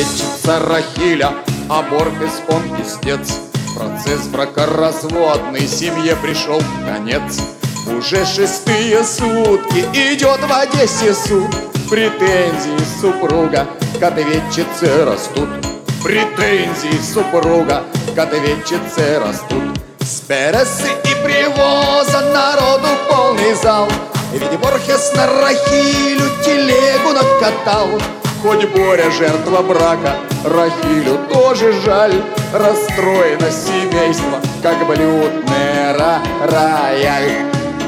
Ответчица Рахиля, а Борхес он пиздец. Процесс бракоразводный, семье пришел конец. Уже 6-е сутки идет в Одессе суд. Претензии супруга к ответчице растут. Претензии супруга к ответчице растут. С Пересы и привоза народу полный зал. Ведь Борхес на Рахилю телегу накатал. Хоть Боря жертва брака, Рахилю тоже жаль. Расстроено семейство, как блюдный рояль.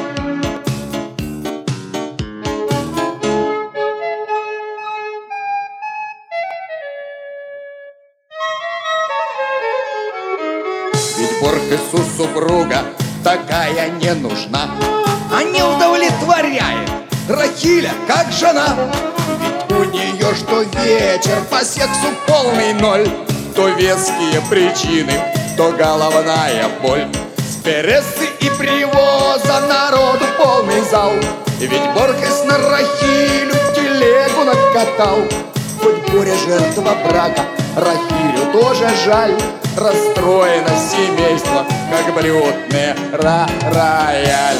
Ведь Борхесу супруга такая не нужна, а не удовлетворяет Рахиля как жена. Ведь у нее что вечер по сексу полный ноль. То веские причины, то головная боль. С Пересы и привоза народу полный зал. Ведь Борхес на Рахилю телегу накатал. Хоть Боря жертва брака, Рахилю тоже жаль. Расстроено семейство, как блюдный рояль.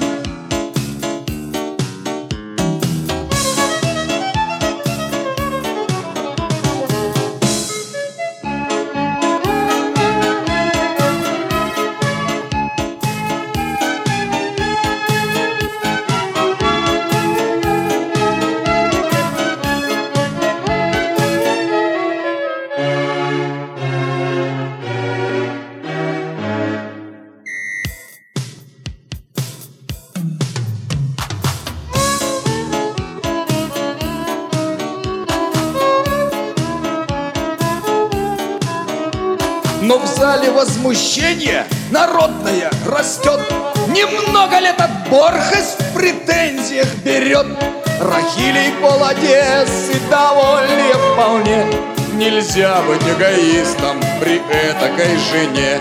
Но в зале возмущение народное растет. Немного ли этот Борхес в претензиях берет? Рахилей пол Одессы довольны вполне. Нельзя быть эгоистом при этакой жене.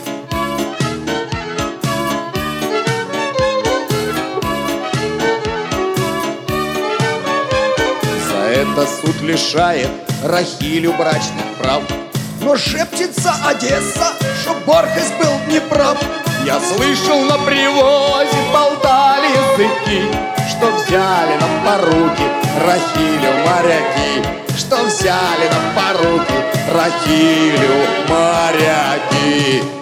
За это суд лишает Рахилю брачных прав. Но шепчется Одесса, что Борхес был неправ. Я слышал, на привозе болтали языки, что взяли на поруки Рахилю моряки, что взяли на поруки Рахилю моряки.